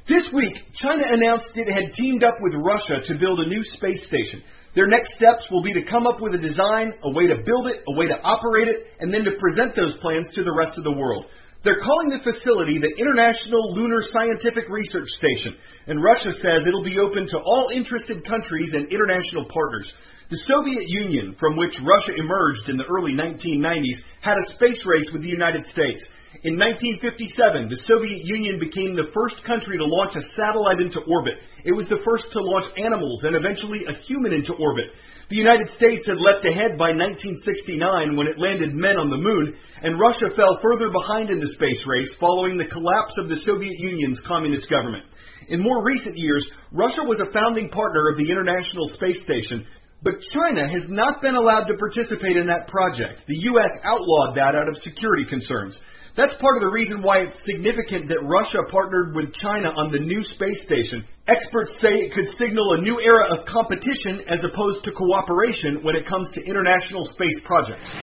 This week, China announced it had teamed up with Russia to build a new space station. Their next steps will be to come up with a design, a way to build it, a way to operate it, and then to present those plans to the rest of the world. They're calling the facility the International Lunar Scientific Research Station, and Russia says it'll be open to all interested countries and international partners. The Soviet Union, from which Russia emerged in the early 1990s, had a space race with the United States. In 1957, the Soviet Union became the first country to launch a satellite into orbit. It was the first to launch animals and eventually a human into orbit. The United States had leapt ahead by 1969 when it landed men on the moon, and Russia fell further behind in the space race following the collapse of the Soviet Union's communist government. In more recent years, Russia was a founding partner of the International Space Station, but China has not been allowed to participate in that project. The U.S. outlawed that out of security concerns. That's part of the reason why it's significant that Russia partnered with China on the new space station. Experts say it could signal a new era of competition as opposed to cooperation when it comes to international space projects.